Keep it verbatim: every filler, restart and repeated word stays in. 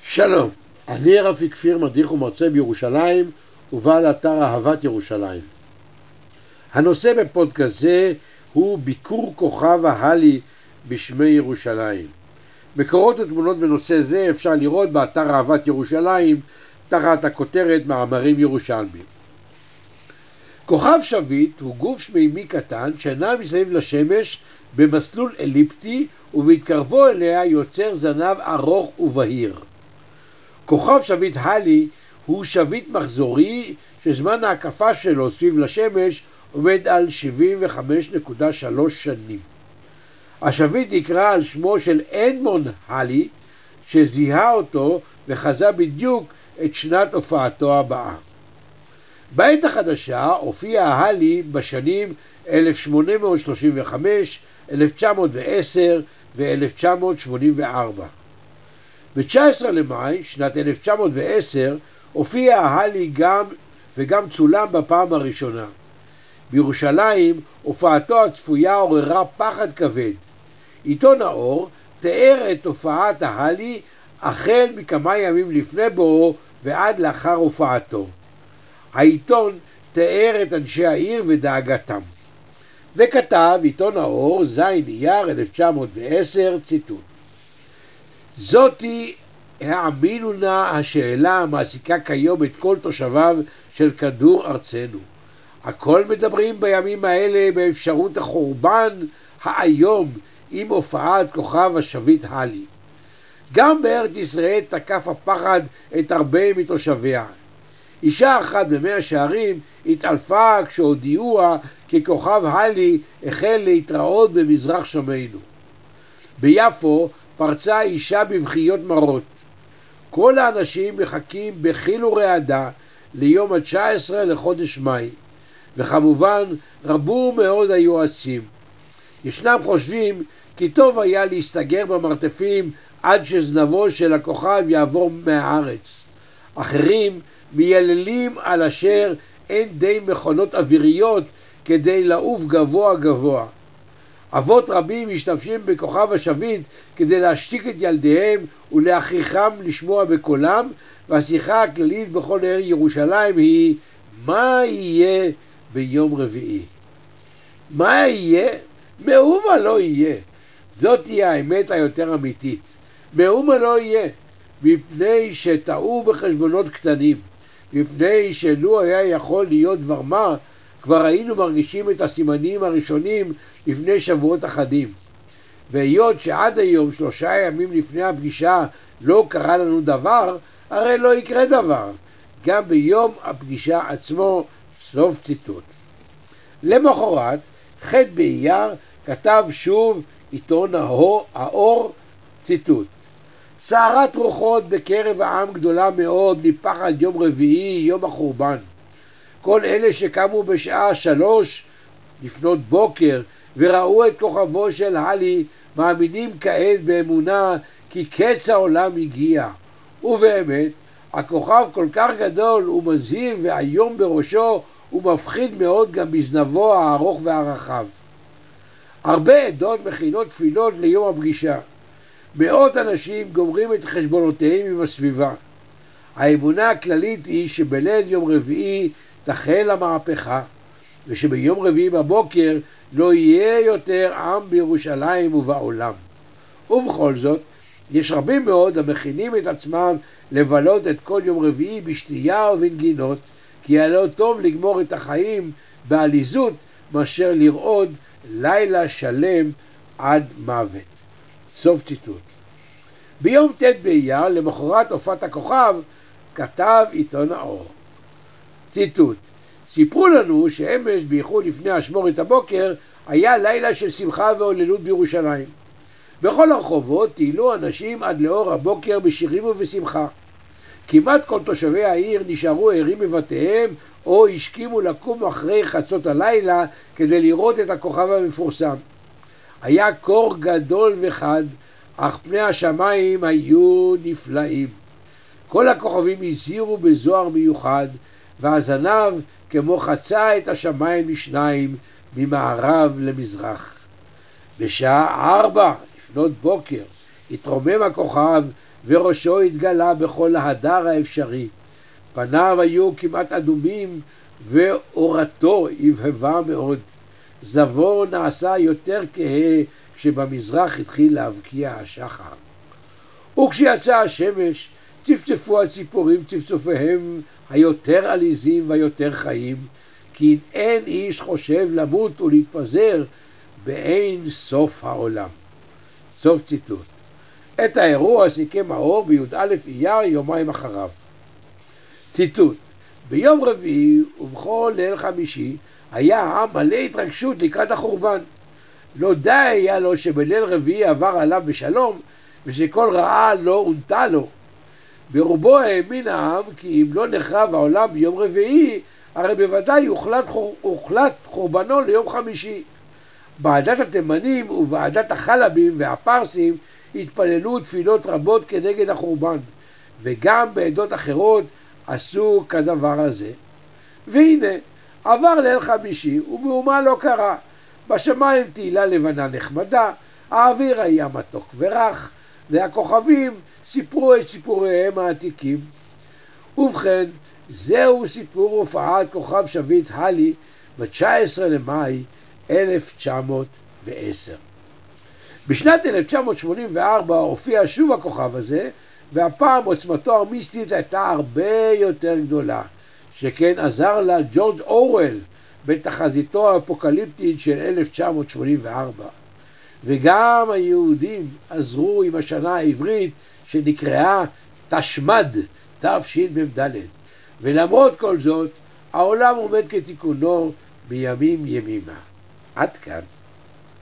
שלום, אני רפי כפיר, מדריך ומרצה בירושלים ובעל אתר אהבת ירושלים. הנושא בפודקאסט זה הוא ביקור כוכב ההלי בשמי ירושלים. מקורות ותמונות בנושא זה אפשר לראות באתר אהבת ירושלים תחת הכותרת מאמרים ירושלמיים. כוכב שביט הוא גוף שמימי קטן שנע מסביב לשמש במסלול אליפטי ובהתקרבו אליה יוצר זנב ארוך ובהיר. כוכב שביט הלי הוא שביט מחזורי שזמן ההקפה שלו סביב לשמש עומד על שבעים וחמש נקודה שלוש שנים. השביט נקרא על שמו של אדמונד הלי שזיהה אותו וחזה בדיוק את שנת הופעתו הבאה. בעת החדשה הופיע ההלי בשנים אלף שמונה מאות שלושים וחמש, אלף תשע מאות ועשר ו-אלף תשע מאות שמונים וארבע. ב-תשעה עשר למאי שנת אלף תשע מאות ועשר הופיע ההלי גם וגם צולם בפעם הראשונה. בירושלים הופעתו הצפויה עוררה פחד כבד. עיתון האור תיאר את הופעת ההלי החל מכמה ימים לפני בואו ועד לאחר הופעתו. העיתון תיאר את אנשי העיר ודאגתם. וכתב עיתון האור זין אייר אלף תשע מאות ועשר ציטוט: זאתי האמינו נא השאלה המעסיקה כיום את כל תושביו של כדור ארצנו. הכל מדברים בימים האלה באפשרות החורבן האיום עם הופעת כוכב השביט הלי. גם בארץ ישראל תקף הפחד את הרבה מתושביה. אישה אחת במאה שערים התעלפה כשהודיעוה כי כוכב הלי החל להתראות במזרח שמינו. ביפו פרצה אישה בבכיות מרות. כל האנשים מחכים בחיל ורעדה ליום ה-תשע עשרה לחודש מאי, וכמובן רבו מאוד היועצים. ישנם חושבים כי טוב היה להסתגר במרתפים עד שזנבו של הכוכב יעבור מהארץ. אחרים מייללים על אשר אין די מכונות אוויריות כדי לעוף גבוה גבוה. אבות רבים משתמשים בכוכב השביט כדי להשתיק את ילדיהם ולהכריחם לשמוע בקולם, והשיחה הכללית בכל עיר ירושלים היא מה יהיה ביום רביעי. מה יהיה? מאומה לא יהיה. זאת היא האמת היותר אמיתית. מאומה לא יהיה, מפני שטעו בחשבונות קטנים, מפני שלו היה יכול להיות דבר מה, כבר היינו מרגישים את הסימנים הראשונים לפני שבועות אחדים. והיות שעד היום שלושה ימים לפני הפגישה לא קרה לנו דבר, הרי לא יקרה דבר. גם ביום הפגישה עצמו. סוף ציטוט. למחרת, ח' באייר, כתב שוב עיתון האור ציטוט: סערת רוחות בקרב העם גדולה מאוד מפחד יום רביעי, יום החורבן. כל אלה שקמו בשעה שלוש לפנות בוקר וראו את כוכבו של הלי מאמינים כעת באמונה כי קץ העולם הגיע. ובאמת, הכוכב כל כך גדול ומזהיר והיום בראשו ומפחיד מאוד גם בזנבו הארוך והרחב. הרבה עדות מכינות תפילות ליום הפגישה. מאות אנשים גומרים את חשבונותיהם עם הסביבה. האמונה הכללית היא שבליל יום רביעי תחל המהפכה, ושביום רביעי בבוקר לא יהיה יותר עם בירושלים ובעולם. ובכל זאת, יש רבים מאוד המכינים את עצמם לבלות את כל יום רביעי בשתייה ובנגינות, כי היה לא טוב לגמור את החיים בעליזות מאשר לרעוד לילה שלם עד מוות. סוף ציטוט. ביום ט' באייר, למחרת הופעת הכוכב, כתב עיתון האור ציטוט: סיפרו לנו שאמש בייחוד לפני אשמורת הבוקר היה לילה של שמחה והוללות בירושלים. בכל הרחובות טיילו אנשים עד לאור הבוקר בשירים ובשמחה. כמעט כל תושבי העיר נשארו ערים בבתיהם או השכימו לקום אחרי חצות הלילה כדי לראות את הכוכב המפורסם. היה קור גדול וחד, אך פני השמיים היו נפלאים. כל הכוכבים הזהירו בזוהר מיוחד, והזנב כמו חצה את השמיים לשניים ממערב למזרח. בשעה ארבע לפנות בוקר התרומם הכוכב וראשו התגלה בכל ההדר האפשרי. פניו היו כמעט אדומים ואורתו הבהבה מאוד. זבו נעשה יותר כהה כשבמזרח התחיל להבקיע השחר. וכשיצא השמש צפצפו הציפורים צפצופיהם היותר עליזים והיותר חיים, כי אין איש חושב למות ולהתפזר באין סוף העולם. סוף ציטוט. את האירוע סיכם האור בי"א אייר יומיים אחריו. ציטוט: ביום רביעי ובכל ליל חמישי היה העם מלא התרגשות לקראת החורבן. לא די היה לו שבליל רביעי עבר עליו בשלום ושכל רעה לא עונתה לו. ברובו האמין העם כי אם לא נחרב העולם ביום רביעי, הרי בוודאי הוחלט, חור, הוחלט חורבנו ליום חמישי. בעדת התימנים ובעדת החלבים והפרסים התפללו תפילות רבות כנגד החורבן, וגם בעדות אחרות עשו כדבר הזה. והנה, עבר ליל חמישי ומאומה לא קרה. בשמיים תהילה לבנה נחמדה, האוויר היה מתוק ורח, והכוכבים סיפרו את סיפוריהם העתיקים. ובכן, זהו סיפור הופעת כוכב שביט הלי ב-תשעה עשר למאי אלף תשע מאות ועשר. בשנת אלף תשע מאות שמונים וארבע הופיע שוב הכוכב הזה, והפעם עוצמתו המיסטית הייתה הרבה יותר גדולה, שכן עזר לה ג'ורג' אורוול בתחזיתו האפוקליפטית של אלף תשע מאות שמונים וארבע. וגם היהודים עזרו עם השנה העברית שנקראה תשמד, תשמ"ד. ולמרות כל זאת, העולם עומד כתיקונו בימים ימימה. עד כאן.